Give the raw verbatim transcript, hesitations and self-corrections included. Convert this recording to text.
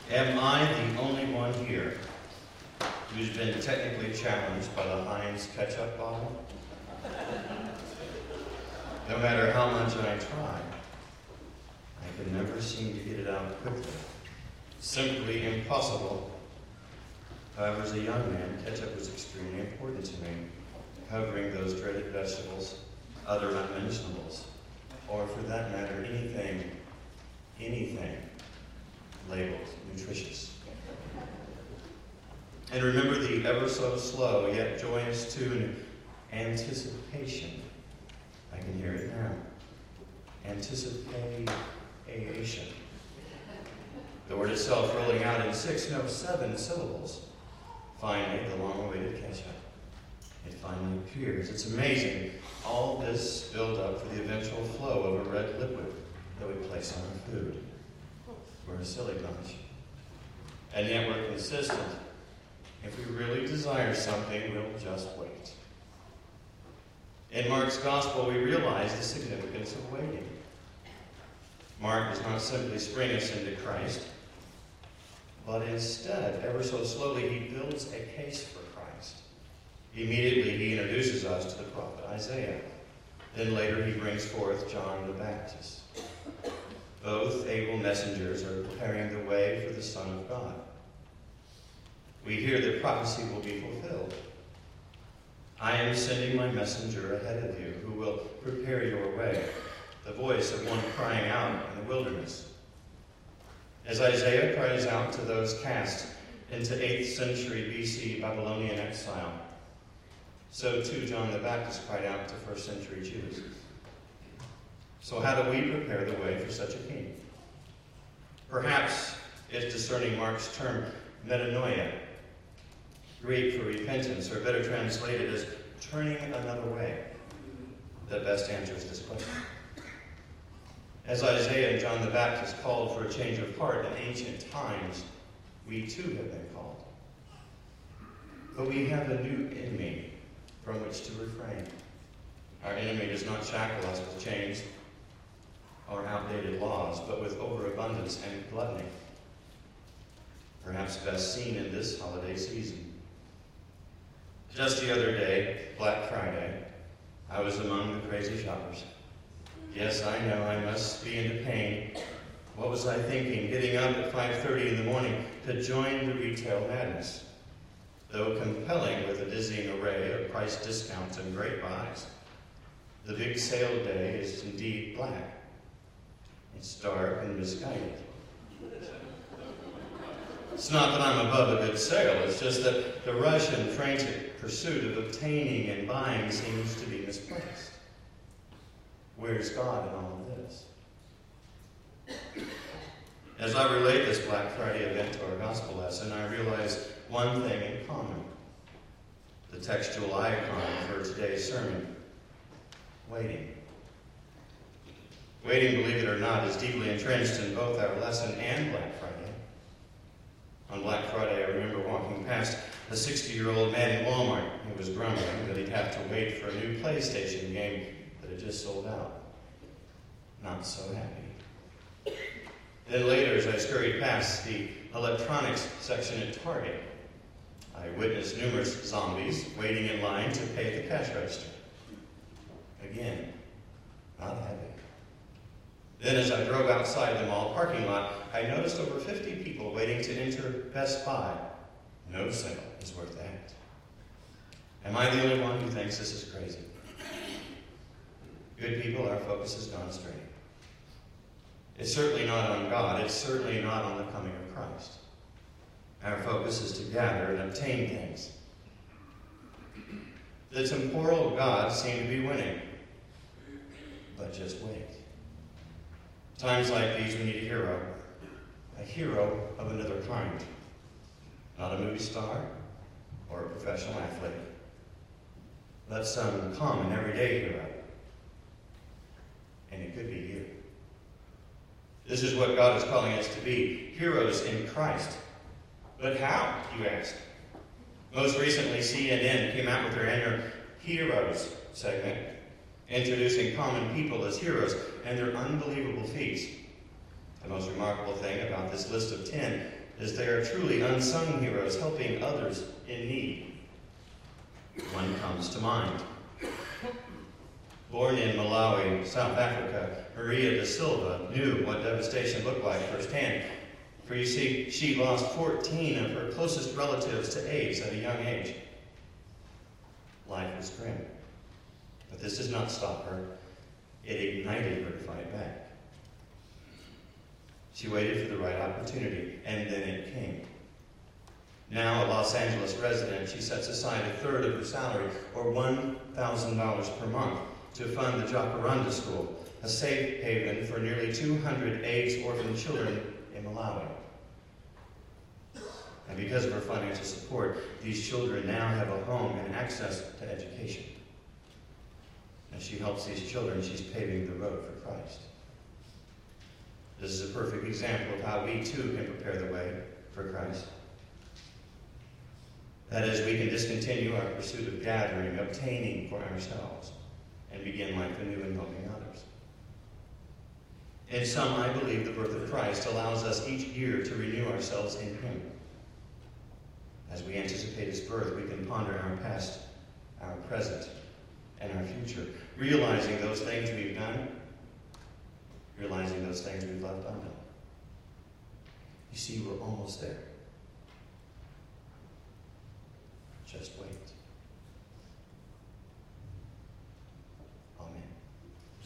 Am I the only one here who's been technically challenged by the Heinz ketchup bottle? No matter how much I try, I can never seem to get it out quickly. Simply impossible. However, as a young man, ketchup was extremely important to me, covering those dreaded vegetables, other unmentionables, or for that matter, anything, anything labeled nutritious. And remember the ever so slow yet joyous tune, anticipation. I can hear it now. Anticipation. The word itself rolling out in six, no, seven syllables. Finally, the long-awaited ketchup. It finally appears. It's amazing. All this build up for the eventual flow of a red liquid that we place on our food. We're a silly bunch. And yet we're consistent. If we really desire something, we'll just wait. In Mark's gospel, we realize the significance of waiting. Mark does not simply spring us into Christ, but instead, ever so slowly, he builds a case for Christ. Immediately, he introduces us to the prophet Isaiah. Then later, he brings forth John the Baptist. Both able messengers are preparing the way for the Son of God. We hear that prophecy will be fulfilled. I am sending my messenger ahead of you, who will prepare your way, the voice of one crying out in the wilderness. As Isaiah cries out to those cast into eighth century B C Babylonian exile, so too John the Baptist cried out to first century Jews. So how do we prepare the way for such a king? Perhaps it's discerning Mark's term, metanoia, Greek for repentance, or better translated as turning another way, that best answers this question. As Isaiah and John the Baptist called for a change of heart in ancient times, we too have been called. But we have a new enemy from which to refrain. Our enemy does not shackle us with chains or outdated laws, but with overabundance and gluttony. Perhaps best seen in this holiday season. Just the other day, Black Friday, I was among the crazy shoppers. Yes, I know I must be into pain. What was I thinking, getting up at five thirty in the morning to join the retail madness? Though compelling with a dizzying array of price discounts and great buys, the big sale day is indeed black. It's dark and misguided. It's not that I'm above a good sale, it's just that the rush and frantic pursuit of obtaining and buying seems to be misplaced. Where's God in all of this? As I relate this Black Friday event to our gospel lesson, I realize one thing in common. The textual icon for today's sermon. Waiting. Waiting, believe it or not, is deeply entrenched in both our lesson and Black Friday. On Black Friday, I remember walking past a sixty-year-old man in Walmart who was grumbling that he'd have to wait for a new PlayStation game that had just sold out. Not so happy. Then later, as I scurried past the electronics section at Target, I witnessed numerous zombies waiting in line to pay at the cash register. Again, not happy. Then as I drove outside the mall parking lot, I noticed over fifty people waiting to enter Best Buy. No sale is worth that. Am I the only one who thinks this is crazy? Good people, our focus has gone astray. It's certainly not on God. It's certainly not on the coming of Christ. Our focus is to gather and obtain things. The temporal gods seem to be winning. But just wait. Times like these, we need a hero. A hero of another kind. Not a movie star or a professional athlete. But some common, everyday hero. And it could be you. This is what God is calling us to be, heroes in Christ. But how, you ask? Most recently, C N N came out with their annual Heroes segment, introducing common people as heroes and their unbelievable feats. The most remarkable thing about this list of ten as they are truly unsung heroes helping others in need. One comes to mind. Born in Malawi, South Africa, Maria da Silva knew what devastation looked like firsthand. For you see, she lost fourteen of her closest relatives to AIDS at a young age. Life was grim. But this did not stop her. It ignited her to fight back. She waited for the right opportunity, and then it came. Now a Los Angeles resident, she sets aside a third of her salary, or one thousand dollars per month, to fund the Jacaranda School, a safe haven for nearly two hundred AIDS orphan children in Malawi. And because of her financial support, these children now have a home and access to education. As she helps these children, she's paving the road for Christ. This is a perfect example of how we too can prepare the way for Christ. That is, we can discontinue our pursuit of gathering, obtaining for ourselves, and begin life anew in helping others. In sum, I believe the birth of Christ allows us each year to renew ourselves in Him. As we anticipate His birth, we can ponder our past, our present, and our future, realizing those things we've done, realizing those things we've left undone. You see, we're almost there.